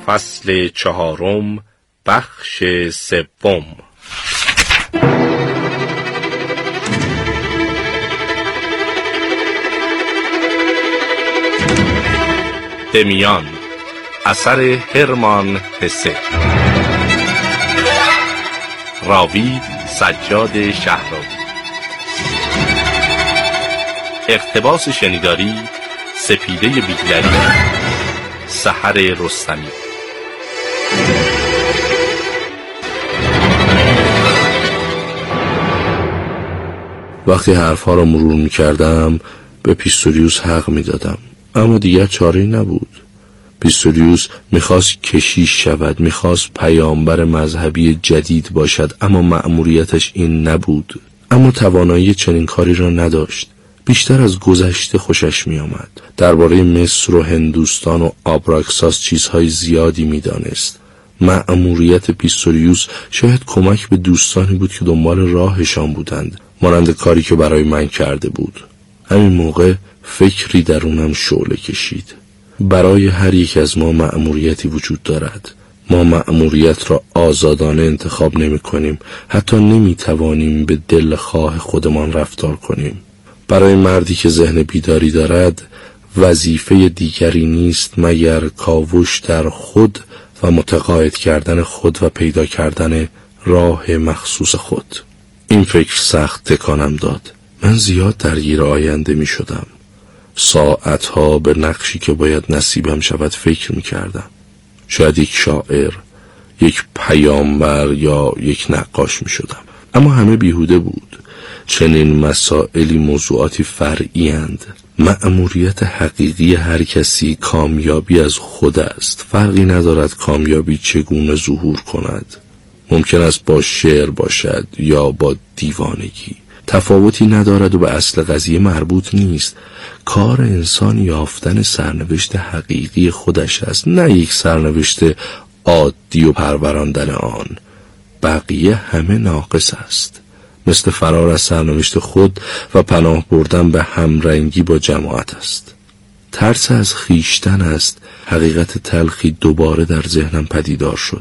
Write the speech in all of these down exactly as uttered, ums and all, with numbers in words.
فصل چهارم، بخش سوم. دمیان، اثر هرمان هسه. راوی سجاد شهرابی. اقتباس شنیداری سپیده بیگلری. سحر رستمی. وقتی حرفها را مرور می کردم به پیستوریوس حق می دادم، اما دیگر چاره‌ای نبود. پیستوریوس میخواست کشیش شود، میخواست پیامبر مذهبی جدید باشد، اما مأموریتش این نبود. اما توانایی چنین کاری را نداشت. بیشتر از گذشته خوشش می آمد. درباره مصر و هندوستان و آبراکساس چیزهای زیادی می دانست. مأموریت پیستوریوس شاید کمک به دوستانی بود که دنبال راهشان بودند، مانند کاری که برای من کرده بود. همین موقع فکری درونم شعله کشید. برای هر یک از ما مأموریتی وجود دارد. ما مأموریت را آزادانه انتخاب نمی کنیم، حتی نمی توانیم به دل خواه خودمان رفتار کنیم. برای مردی که ذهن بیداری دارد وظیفه دیگری نیست مگر کاوش در خود و متقاعد کردن خود و پیدا کردن راه مخصوص خود. این فکر سخت تکانم داد. من زیاد درگیر آینده می شدم. ساعتها به نقشی که باید نصیبم شود فکر می کردم. شاید یک شاعر، یک پیامبر یا یک نقاش می شدم. اما همه بیهوده بود. چنین مسائلی موضوعاتی فرعی اند. مأموریت حقیقی هر کسی کامیابی از خود است. فرقی ندارد کامیابی چگونه ظهور کند. ممکن است با شعر باشد یا با دیوانگی. تفاوتی ندارد و به اصل قضیه مربوط نیست. کار انسان یافتن سرنوشت حقیقی خودش است، نه یک سرنوشت عادی و پروراندن آن. بقیه همه ناقص است، مثل فرار از سرنوشت خود و پناه بردن به همرنگی با جماعت است. ترس از خیشتن است. حقیقت تلخی دوباره در ذهنم پدیدار شد.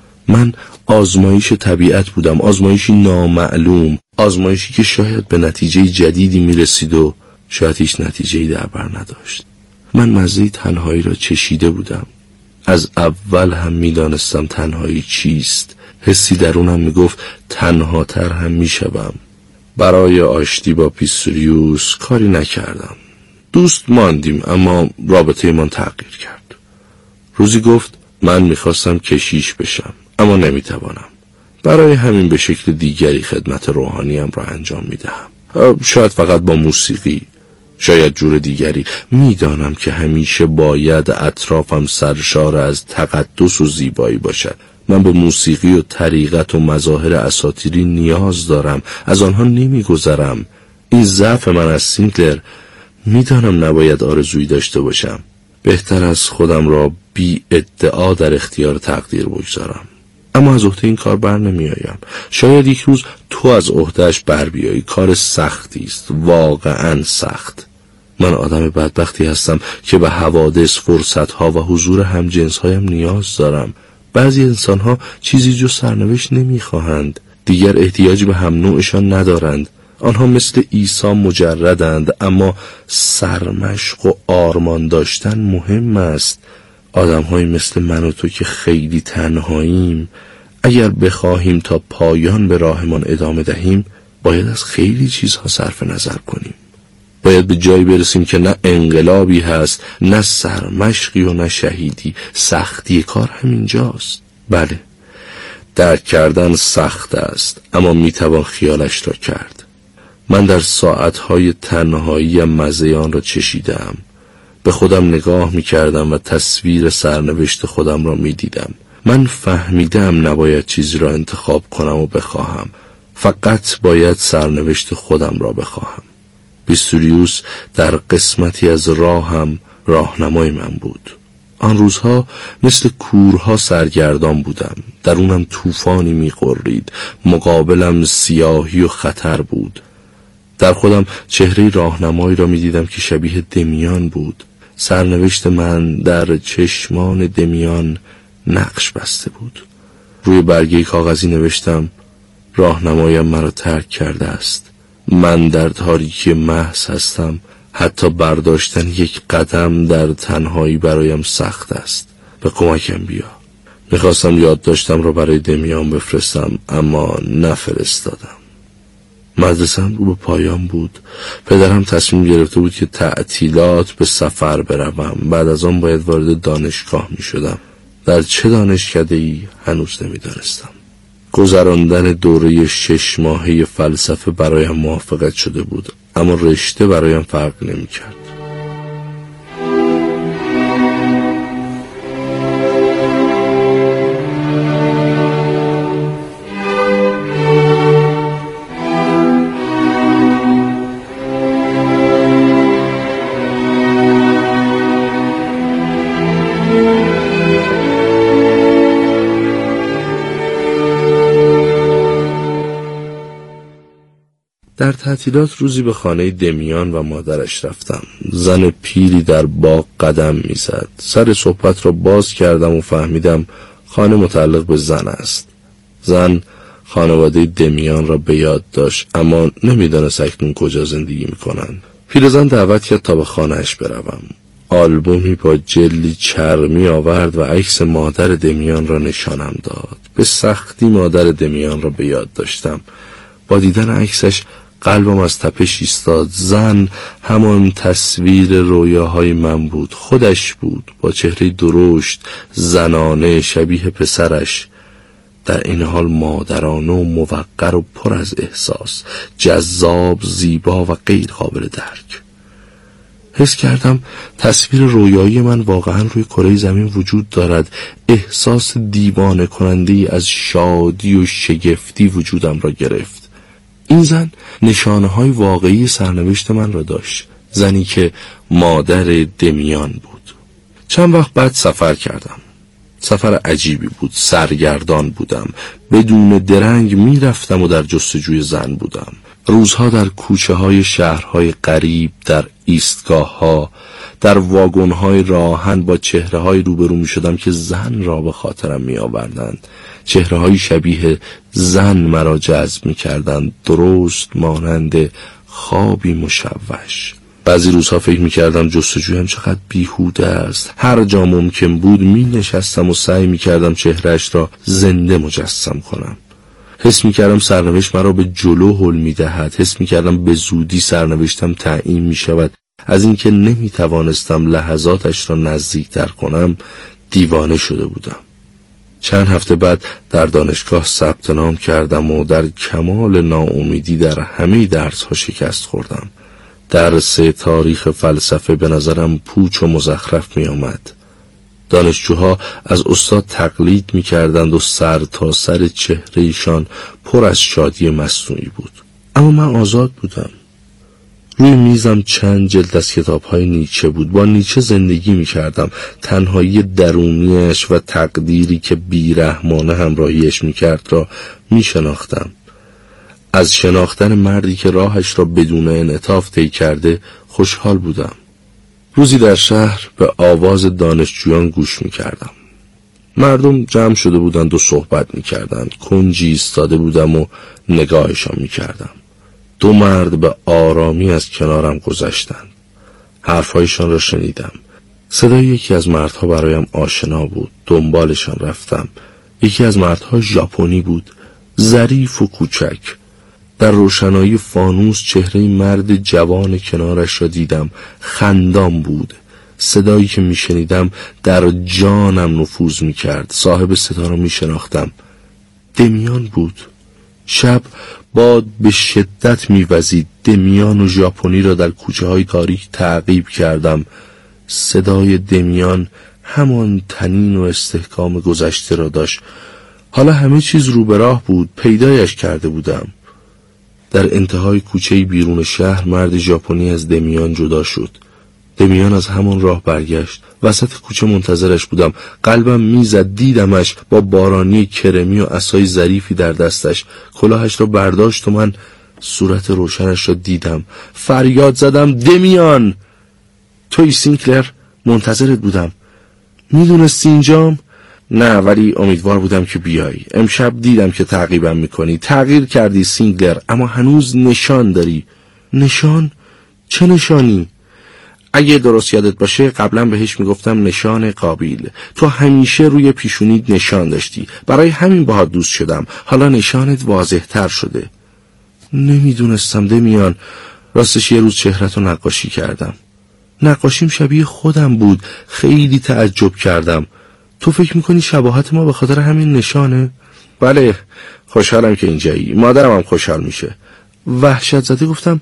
من آزمایش طبیعت بودم، آزمایشی نامعلوم، آزمایشی که شاید به نتیجه جدیدی میرسید و شاید هیچ نتیجه‌ای در بر نداشت. من مزه تنهایی را چشیده بودم. از اول هم میدانستم تنهایی چیست. حسی درونم میگفت تنهاتر هم میشوم. برای آشتی با پیستوریوس کاری نکردم. دوست ماندیم، اما رابطه من تغییر کرد. روزی گفت من میخواستم کشیش بشم، اما نمیتوانم. برای همین به شکل دیگری خدمت روحانیم را انجام میدهم. شاید فقط با موسیقی، شاید جور دیگری. میدانم که همیشه باید اطرافم سرشار از تقدس و زیبایی باشد. من به موسیقی و طریقت و مظاهر اساطیری نیاز دارم. از آنها نمیگذرم. این ضعف من از سینکلر. میدانم نباید آرزویی داشته باشم. بهتر از خودم را بی ادعا در اختیار تقدیر بگذارم. اما از عهده این کار بر نمی آیم. شاید یک روز تو از عهدهش بر بیایی. کار سختی است، واقعا سخت. من آدم بدبختی هستم که به حوادث، فرصتها و حضور همجنسهایم نیاز دارم. بعضی انسانها چیزی جز سرنوشت نمی خواهند. دیگر احتیاجی به هم نوعشان ندارند. آنها مثل عیسی مجردند، اما سرمشق و آرمان داشتن مهم است. آدم‌هایی مثل من و تو که خیلی تنهاییم، اگر بخواهیم تا پایان به راهمان ادامه دهیم، باید از خیلی چیزها صرف نظر کنیم. باید به جایی برسیم که نه انقلابی هست، نه سرمشقی و نه شهیدی. سختی کار همینجاست. بله، درک کردن سخت است، اما میتوان خیالش را کرد. من در ساعتهای تنهایی مزه آن را چشیدم. به خودم نگاه میکردم و تصویر سرنوشت خودم را میدیدم. من فهمیدم نباید چیزی را انتخاب کنم و بخواهم. فقط باید سرنوشت خودم را بخواهم. پیستوریوس در قسمتی از راهم راهنمای من بود. آن روزها مثل کورها سرگردان بودم. درونم طوفانی می‌غرید. مقابلم سیاهی و خطر بود. در خودم چهره راهنمایی را می‌دیدم که شبیه دمیان بود. سرنوشت من در چشمان دمیان نقش بسته بود. روی برگه کاغذی نوشتم راهنمایم مرا ترک کرده است. من در تاریکی محض هستم. حتی برداشتن یک قدم در تنهایی برایم سخت است. به کمکم بیا. میخواستم یادداشتم را برای دمیان بفرستم اما نفرستادم. مدرسه‌ام رو به پایان بود. پدرم تصمیم گرفته بود که تعطیلات به سفر بروم. بعد از آن باید وارد دانشگاه می شدم. در چه دانشکده‌ای هنوز نمی دانستم. گذراندن دوره شش ماهه فلسفه برایم موافقت شده بود، اما رشته برایم فرق نمی کرد. در تعطیلات روزی به خانه دمیان و مادرش رفتم. زن پیری در باغ قدم میزد. سر صحبت را باز کردم و فهمیدم خانه متعلق به زن است. زن خانواده دمیان را به یاد داشت اما نمیدانست اکنون کجا زندگی میکنند. پیرزن دعوت کرد تا به خانهش بروم. آلبومی با جلی چرمی آورد و عکس مادر دمیان را نشانم داد. به سختی مادر دمیان را به یاد داشتم. با دیدن عکسش قلبم از تپش ایستاد. زن همان تصویر رویاهای من بود. خودش بود، با چهره درشت، زنانه، شبیه پسرش، در این حال مادرانه و موقر و پر از احساس، جذاب، زیبا و غیر قابل درک. حس کردم تصویر رویایی من واقعا روی کره زمین وجود دارد. احساس دیوانه کننده از شادی و شگفتی وجودم را گرفت. این زن نشانه های واقعی سرنوشت من را داشت. زنی که مادر دمیان بود. چند وقت بعد سفر کردم. سفر عجیبی بود. سرگردان بودم. بدون درنگ می رفتم و در جستجوی زن بودم. روزها در کوچه های شهرهای غریب، در ایستگاه ها، در واگن های راهن با چهره های روبرو می شدم که زن را به خاطرم می آوردند. چهره های شبیه زن مرا جذب می کردند، درست مانند خوابی مشوش. بعضی روزها فکر می کردم جستجویم چقدر بیهوده است. هر جا ممکن بود می نشستم و سعی می کردم چهرهش را زنده مجسم کنم. حس می کردم سرنوشت مرا به جلو هل می دهد. حس می کردم به زودی سرنوشتم تعیین می شود. از اینکه نمی توانستم لحظاتش را نزدیکتر کنم دیوانه شده بودم. چند هفته بعد در دانشگاه ثبت نام کردم و در کمال ناامیدی در همه درس‌ها شکست خوردم. درس تاریخ فلسفه به نظرم پوچ و مزخرف می آمد. دانشجوها از استاد تقلید می کردند و سر تا سر چهرهشان پر از شادی مصنوعی بود. اما من آزاد بودم. روی میزم چند جلد از کتاب‌های نیچه بود. با نیچه زندگی می‌کردم. تنهایی درونیش و تقدیری که بیرحمانه همراهیش می‌کرد را می‌شناختم. از شناختن مردی که راهش را بدون انعطاف طی کرده خوشحال بودم. روزی در شهر به آواز دانشجویان گوش می‌کردم. مردم جمع شده بودند و صحبت می‌کردند. کنجی ایستاده بودم و نگاهشان می‌کردم. دو مرد به آرامی از کنارم گذشتند. حرفهایشان را شنیدم. صدای یکی از مردها برایم آشنا بود. دنبالشان رفتم. یکی از مردها ژاپنی بود، ظریف و کوچک. در روشنایی فانوس چهره مرد جوان کنارش را دیدم. خندان بود. صدایی که میشنیدم در جانم نفوذ میکرد. صاحب صدا را میشناختم. دمیان بود. شب باد به شدت میوزید. دمیان و ژاپنی را در کوچه های تاریک تعقیب کردم. صدای دمیان همان طنین و استحکام گذشته را داشت. حالا همه چیز رو به راه بود. پیدایش کرده بودم. در انتهای کوچه بیرون شهر مرد ژاپنی از دمیان جدا شد. دمیان از همان راه برگشت. وسط کوچه منتظرش بودم. قلبم میزد. دیدمش با بارانی کرمی و عصای ظریفی در دستش. کلاهش را برداشت و من صورت روشنش را دیدم. فریاد زدم دمیان! توی سینکلر؟ منتظرت بودم. میدونستی اینجام؟ نه، ولی امیدوار بودم که بیای. امشب دیدم که تعقیبم میکنی. تغییر کردی سینگلر، اما هنوز نشان داری. نشان؟ چه نشانی؟ اگه درست یادت باشه قبلا بهش میگفتم نشان قابیل. تو همیشه روی پیشونیت نشان داشتی، برای همین باهات دوست شدم. حالا نشانت واضح تر شده. نمیدونستم دمیان. راستش یه روز چهره‌تو نقاشی کردم. نقاشیم شبیه خودم بود. خیلی تعجب کردم. تو فکر میکنی شباهت ما به خاطر همین نشانه؟ بله، خوشحالم که اینجایی. مادرم هم خوشحال میشه. وحشت زده گفتم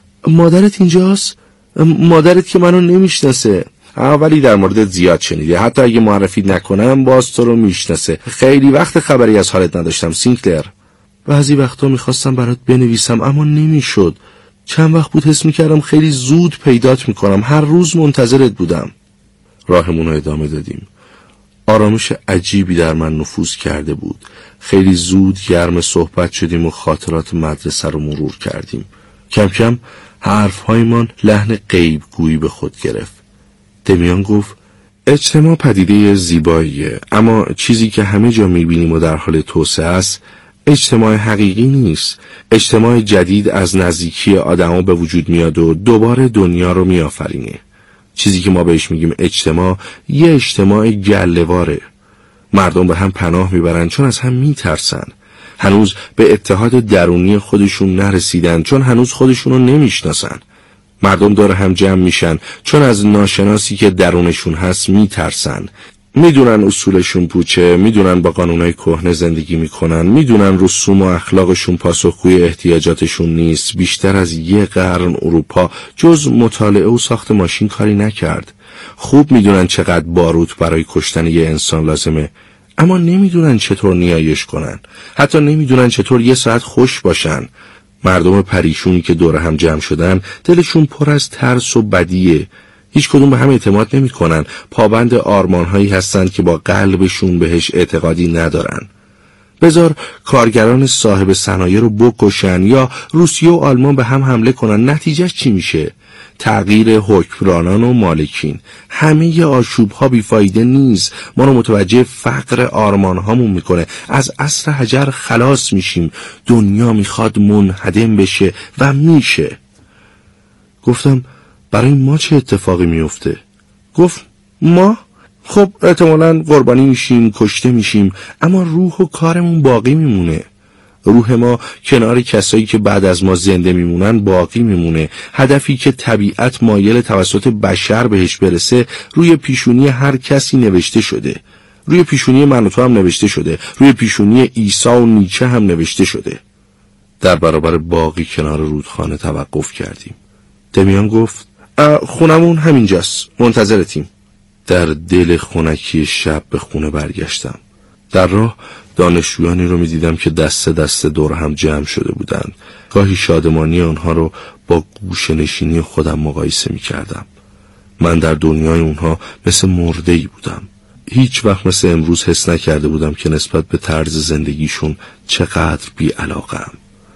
مادرت اینجاست؟ مادرت که منو نمیشناسه. اولی در موردت زیاد شنیده، حتی اگه معرفی نکنم باز تو رو میشناسه. خیلی وقت خبری از حالت نداشتم سینکلر. بعضی وقتا میخواستم برات بنویسم اما نمیشد. چند وقت بود حس میکردم خیلی زود پیدات میکنم. هر روز منتظرت بودم. راهمون رو ادامه دادیم. آرامش عجیبی در من نفوذ کرده بود. خیلی زود گرم صحبت شدیم و خاطرات مدرسه رو مرور کردیم. کم کم حرفهایمان لحن غیب گویی به خود گرفت. دمیان گفت اجتماع پدیده زیباییه، اما چیزی که همه جا میبینیم و در حال توسعه است اجتماع حقیقی نیست. اجتماع جدید از نزدیکی آدما به وجود میاد و دوباره دنیا رو میآفرینه. چیزی که ما بهش میگیم اجتماع یه اجتماع گله‌واره. مردم به هم پناه میبرن چون از هم میترسن. هنوز به اتحاد درونی خودشون نرسیدن چون هنوز خودشونو نمیشناسن. مردم دور هم جمع میشن چون از ناشناسی که درونشون هست میترسن. میدونن اصولشون پوچه، میدونن با قانونهای کهنه زندگی میکنن، میدونن رسوم و اخلاقشون پاسخگوی احتیاجاتشون نیست. بیشتر از یه قرن اروپا جز مطالعه و ساخت ماشین کاری نکرد. خوب میدونن چقدر باروت برای کشتن یه انسان لازمه، اما نمیدونن چطور نیایش کنن. حتی نمیدونن چطور یه ساعت خوش باشن. مردم پریشونی که دور هم جمع شدن دلشون پر از ترس و بدیه. هیچ کدوم به هم اعتماد نمی کنن. پابند آرمان هایی هستن که با قلبشون بهش اعتقادی ندارن. بذار کارگران صاحب صنایع رو بکشن یا روسیه و آلمان به هم حمله کنن، نتیجهش چی میشه؟ تغییر حکمرانان و مالکین. همه ی آشوب ها بیفایده نیست. ما رو متوجه فقر آرمان هامون میکنه. از عصر حجر خلاص میشیم. دنیا میخواد منهدم بشه و میشه. گفتم برای ما چه اتفاقی میفته؟ گفت ما؟ خب احتمالاً قربانی میشیم، کشته میشیم، اما روح و کارمون باقی میمونه. روح ما کنار کسایی که بعد از ما زنده میمونن باقی میمونه. هدفی که طبیعت مایل توسط بشر بهش برسه روی پیشونی هر کسی نوشته شده. روی پیشونی من و تو هم نوشته شده. روی پیشونی عیسی و نیچه هم نوشته شده. در برابر باقی کنار رودخانه توقف کردیم. دمیان گفت خونمون همینجاست، منتظرتیم. در دل خنکی شب به خونه برگشتم. در راه دانشجویانی رو می دیدم که دست دست دور هم جمع شده بودند. گاهی شادمانی آنها رو با گوشه نشینی خودم مقایسه می کردم. من در دنیای اونها مثل مرده‌ای بودم. هیچ وقت مثل امروز حس نکرده بودم که نسبت به طرز زندگیشون چقدر بی علاقه‌ام.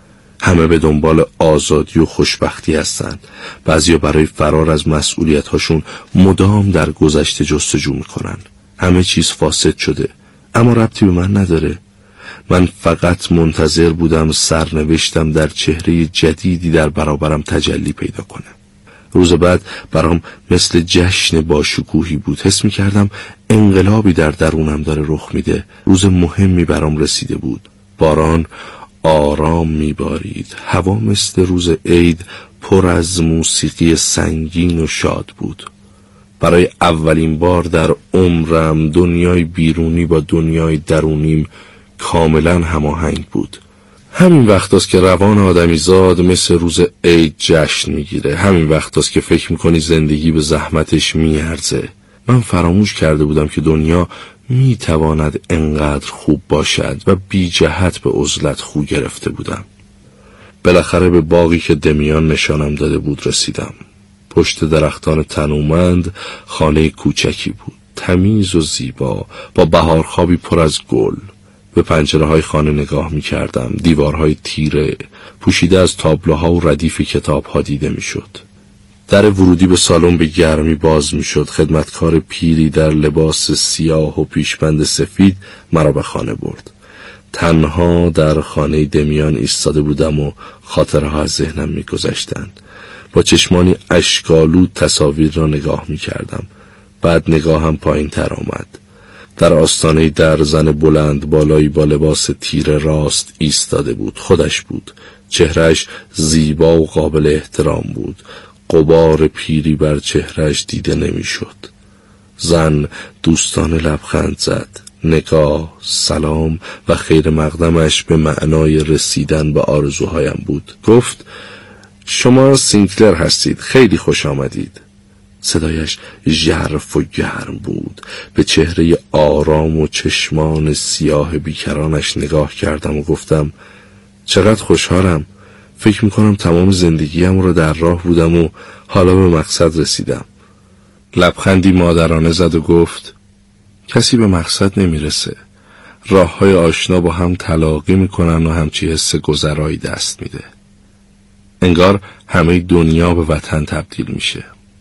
همه به دنبال آزادی و خوشبختی هستند. بعضیا برای فرار از مسئولیت‌هاشون مدام در گذشته جستجو می‌کنن. همه چیز فاسد شده، اما ربطی به من نداره. من فقط منتظر بودم سرنوشتم در چهره جدیدی در برابرم تجلی پیدا کنه. روز بعد برام مثل جشن باشکوهی بود. حس می‌کردم انقلابی در درونم داره رخ میده. روز مهمی برام رسیده بود. باران آرام میبارید. هوا مثل روز عید پر از موسیقی سنگین و شاد بود. برای اولین بار در عمرم دنیای بیرونی با دنیای درونیم کاملا هماهنگ بود. همین وقتاست که روان آدمی زاد مثل روز عید جشن میگیره. همین وقتاست که فکر میکنی زندگی به زحمتش میارزه. من فراموش کرده بودم که دنیا می تواند انقدر خوب باشد و بی جهت به عزلت خو گرفته بودم. بالاخره به باغی که دمیان نشانم داده بود رسیدم. پشت درختان تنومند خانه کوچکی بود، تمیز و زیبا، با بهارخوابی پر از گل. به پنجره های خانه نگاه می کردم. دیوارهای تیره پوشیده از تابلوها و ردیف کتابها دیده می شد. در ورودی به سالن به گرمی باز می شد. خدمتکار پیری در لباس سیاه و پیشبند سفید مرا به خانه برد. تنها در خانه دمیان ایستاده بودم و خاطرها از ذهنم می گذشتند. با چشمانی اشک‌آلود تصاویر را نگاه می کردم. بعد نگاهم پایین تر آمد. در آستانه در زن بلند بالایی با لباس تیر راست ایستاده بود. خودش بود. چهرهش زیبا و قابل احترام بود. غبار پیری بر چهرهش دیده نمی شد. زن دوستانه لبخند زد. نگاه، سلام و خیر مقدمش به معنای رسیدن به آرزوهایم بود. گفت شما سینکلر هستید، خیلی خوش آمدید. صدایش ژرف و گرم بود. به چهره آرام و چشمان سیاه بیکرانش نگاه کردم و گفتم چقدر خوشحالم. فکر میکنم تمام زندگیم رو در راه بودم و حالا به مقصد رسیدم. لبخندی مادرانه زد و گفت کسی به مقصد نمیرسه. راه های آشنا با هم تلاقی میکنن و همچی حس گذرایی دست میده. انگار همه دنیا به وطن تبدیل میشه.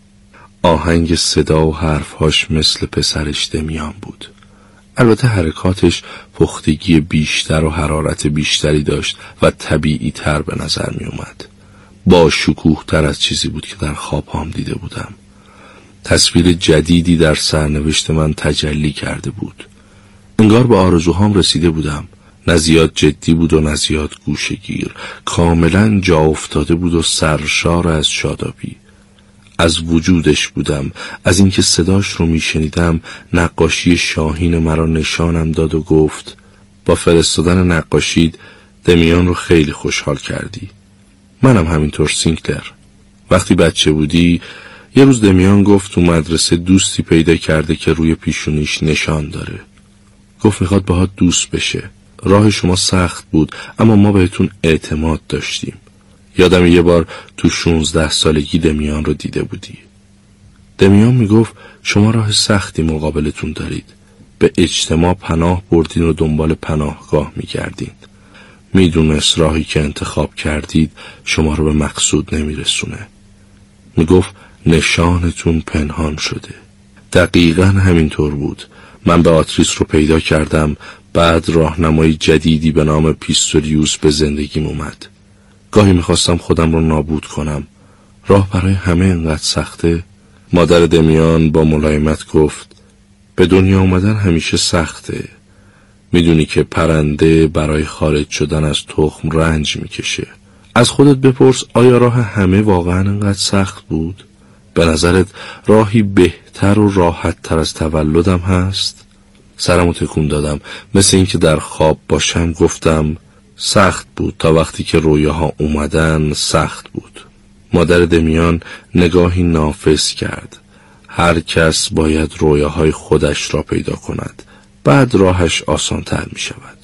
آهنگ صدا و حرفهاش مثل پسرش دمیان بود. البته حرکاتش پختگی بیشتر و حرارت بیشتری داشت و طبیعی تر به نظر می اومد. با شکوه تر از چیزی بود که در خواب هم دیده بودم. تصویر جدیدی در سرنوشت من تجلی کرده بود. انگار به آرزوهام رسیده بودم. نه زیاد جدی بود و نه زیاد گوشه‌گیر. کاملا جا افتاده بود و سرشار از شادابی. از وجودش بودم. از اینکه صداش رو میشنیدم. نقاشی شاهین مرا نشانم داد و گفت با فرستادن نقاشید دمیان رو خیلی خوشحال کردی. منم همینطور سینکلر. وقتی بچه بودی یه روز دمیان گفت تو مدرسه دوستی پیدا کرده که روی پیشونیش نشان داره. گفت میخواد باهات دوست بشه. راه شما سخت بود اما ما بهتون اعتماد داشتیم. یادم یه بار تو شونزده سالگی دمیان رو دیده بودی. دمیان میگفت شما راه سختی مقابلتون دارید. به اجتماع پناه بردین و دنبال پناهگاه میگردین. میدونست راهی که انتخاب کردید شما رو به مقصود نمیرسونه. میگفت نشانتون پنهان شده. دقیقاً همینطور بود. من به آتریس رو پیدا کردم. بعد راهنمای جدیدی به نام پیستولیوس به زندگیم اومد. گاهی میخواستم خودم رو نابود کنم. راه برای همه اینقدر سخته؟ مادر دمیان با ملایمت گفت به دنیا اومدن همیشه سخته. میدونی که پرنده برای خارج شدن از تخم رنج میکشه. از خودت بپرس آیا راه همه واقعا اینقدر سخت بود؟ به نظرت راهی بهتر و راحت تر از تولدم هست؟ سرمو تکون دادم. مثل اینکه در خواب باشم گفتم سخت بود تا وقتی که رویاها اومدن سخت بود. مادر دمیان نگاهی نافذ کرد. هر کس باید رویاهای خودش را پیدا کند. بعد راهش آسان‌تر می شود.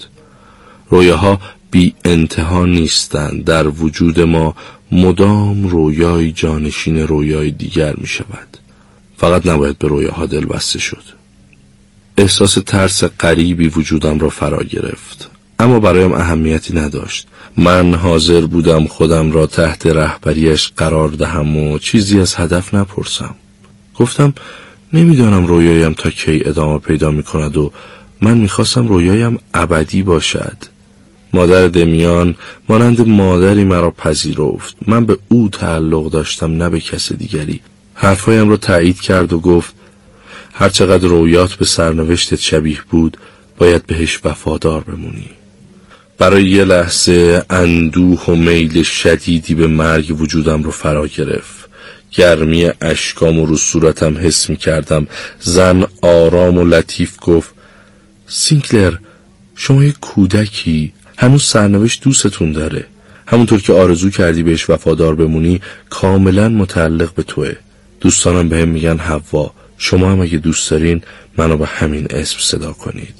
رویاها بی انتها نیستند. در وجود ما مدام رویای جانشین رویای دیگر می شود. فقط نباید به رویاها دل بسته شد. احساس ترس غریبی وجودم را فرا گرفت. اما برایم اهمیتی نداشت. من حاضر بودم خودم را تحت رهبریش قرار دهم و چیزی از هدف نپرسم. گفتم نمیدانم رویایم تا کی ادامه پیدا می کند و من میخواستم رویایم ابدی باشد. مادر دمیان مانند مادری مرا پذیرفت. من به او تعلق داشتم نه به کس دیگری. حرفایم را تایید کرد و گفت هرچقدر رویات به سرنوشتت شبیه بود باید بهش وفادار بمونی. برای یه لحظه اندوه و میل شدیدی به مرگ وجودم رو فرا گرفت. گرمی اشکام رو صورتم حس می کردم. زن آرام و لطیف گفت سینکلر شما یک کودکی، هنوز سرنوشت دوستتون داره. همونطور که آرزو کردی بهش وفادار بمونی کاملا متعلق به توه. دوستانم بهم میگن حوا. شما هم اگه دوست دارین منو به همین اسم صدا کنید.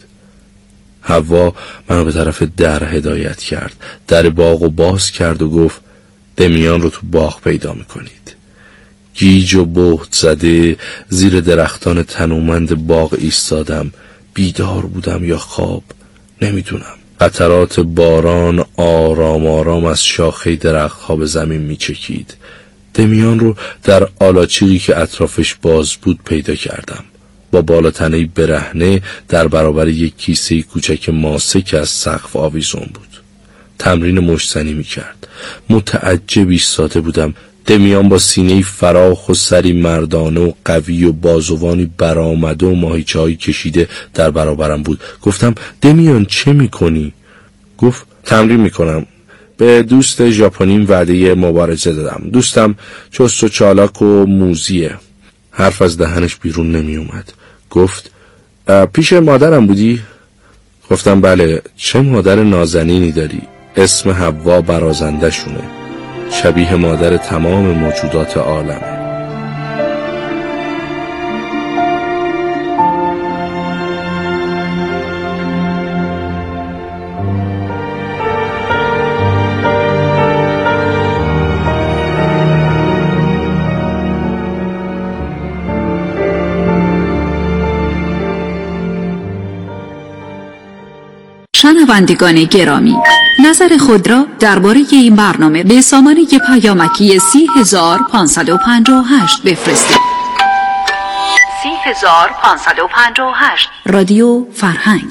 حوا منو به طرف در هدایت کرد. در باغ و باز کرد و گفت دمیان رو تو باغ پیدا میکنید. گیج و بهت زده زیر درختان تنومند باغ ایستادم. بیدار بودم یا خواب نمیدونم. قطرات باران آرام آرام از شاخه درختها به زمین میچکید. دمیان رو در آلاچیقی که اطرافش باز بود پیدا کردم، با بالاتنهی برهنه در برابر یک کیسه کوچک ماسه که از سقف آویزون بود. تمرین مشتزنی می کرد. متعجب ایستاده بودم. دمیان با سینه‌ای فراخ و سری مردانه و قوی و بازوانی برآمده و ماهیچه‌ای کشیده در برابرم بود. گفتم دمیان چه میکنی؟ گفت تمرین میکنم. به دوست ژاپنیم وعده مبارزه دادم. دوستم چست و چالاک و موزیه. حرف از دهنش بیرون نمی اومد. گفت پیش مادرم بودی؟ گفتم بله. چه مادر نازنینی داری. اسم حوا برازنده شونه. شبیه مادر تمام موجودات عالمه. شنوندگان گرامی، نظر خود را درباره این برنامه به سامانه پیامکی سی هزار پانصد و پنجاه و هشت بفرستید. سی هزار پانصد و پنجاه و هشت رادیو فرهنگ.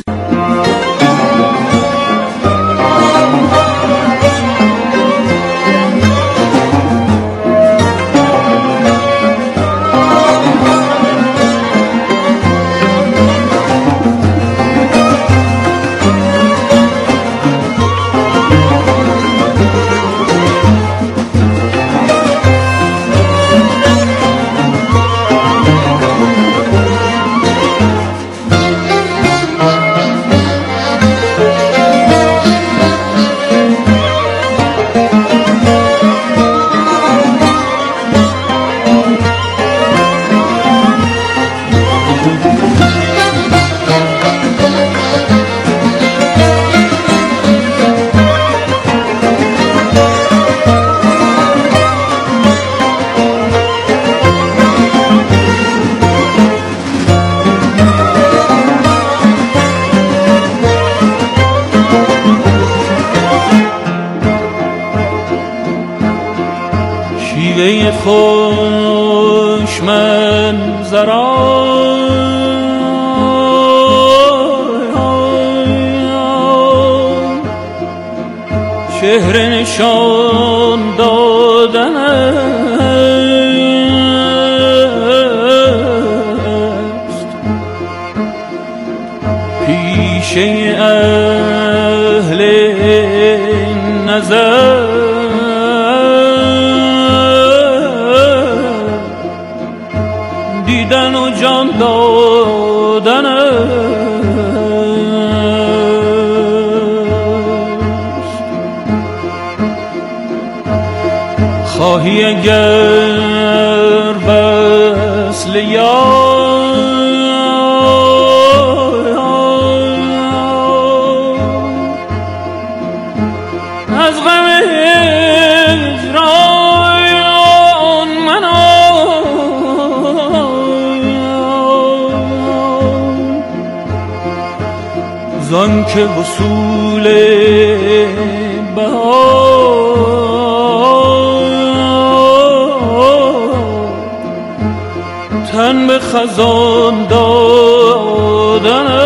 خوش منظران چهره نشان دادن است پیشه اهل نظر دیدن و جان دادن است خواهی اگر وصل یار از غم هجران منان زان که وصول بهار تن به خزان دادن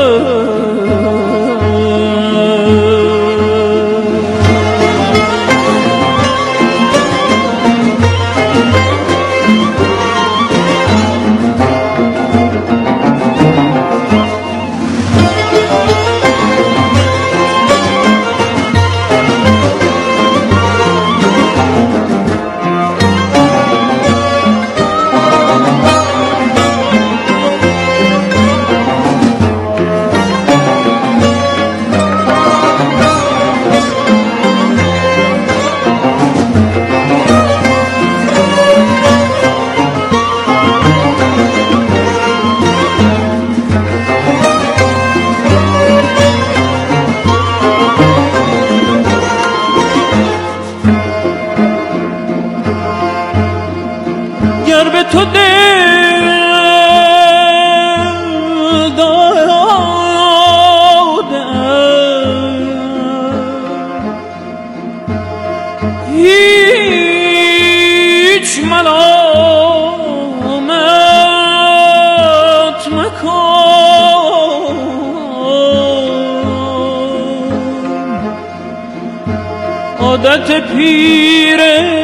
عادت پیر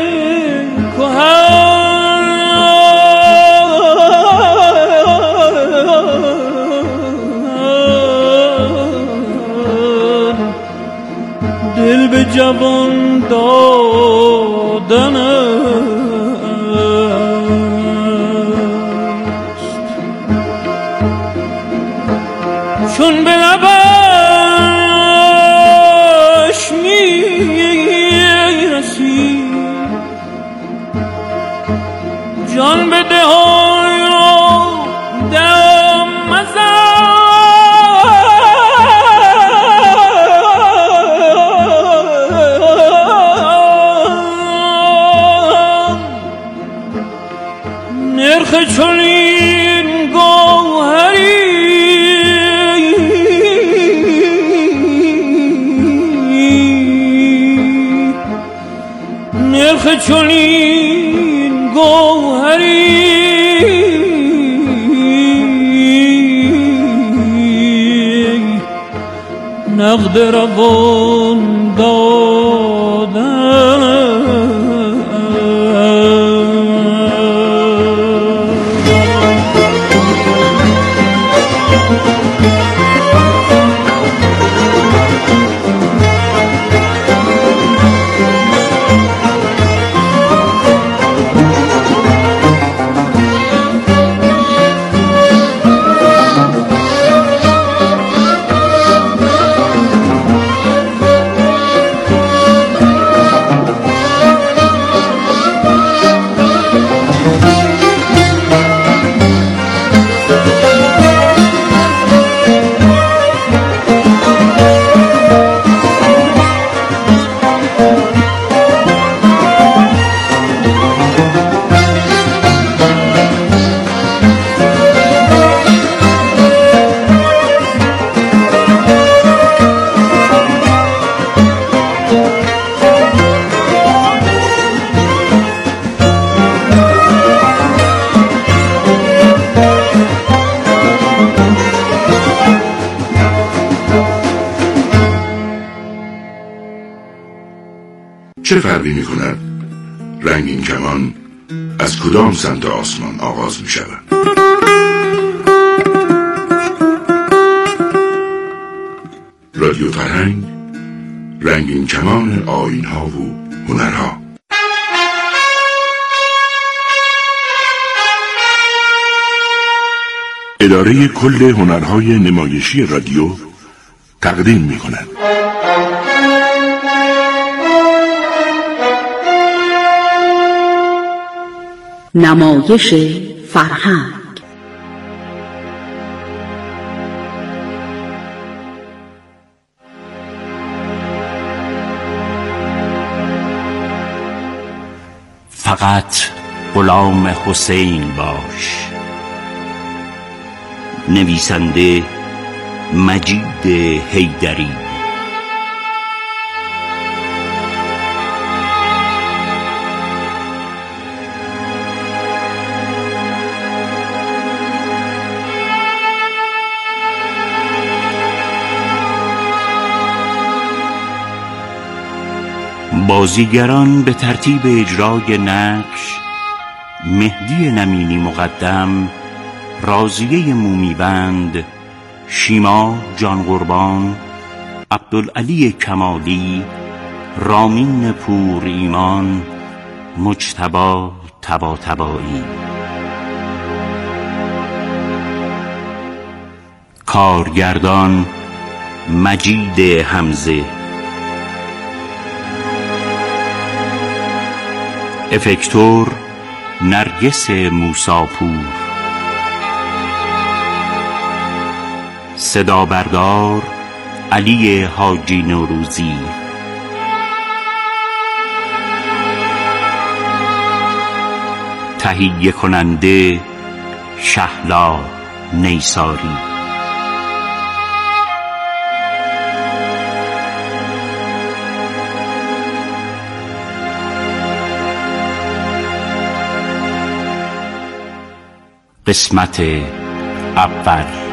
کهن دل به جوان دادن است. چون به لبش میرسی جان به دهان را دم مزن نرخ چنین گوهری نرخ چنین گوهری نقد روان دادن چه فرقی می کند رنگین کمان از کدام سمت آسمان آغاز می شود؟ رادیو فرهنگ، رنگین کمان آیین‌ها و هنرها. اداره کل هنرهای نمایشی رادیو تقدیم می کند. نمایش فرهنگ. فقط غلام حسین باش. نویسنده مجید حیدری. بازیگران به ترتیب اجرای نقش: مهدی نمینی مقدم، راضیه مومیبند، شیما جان قربان، عبدالعلی کمالی، رامین پور ایمان، مجتبی طباطبایی. کارگردان مجید حمزه. افکتور نرگس موساپور. صدا بردار علی حاجی نوروزی. تهیه کننده شهلا نیساری. قسمت اول.